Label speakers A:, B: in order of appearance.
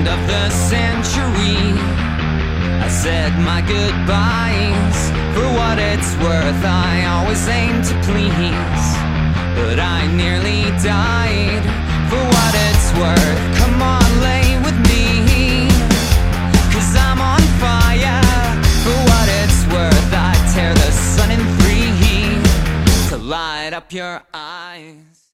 A: end of the century, I said my goodbyes. For what it's worth, I always aim to please, but I nearly died. For what it's worth, come on, lay with me, 'cause I'm on fire. For what it's worth, I tear the sun in three to light up your eyes.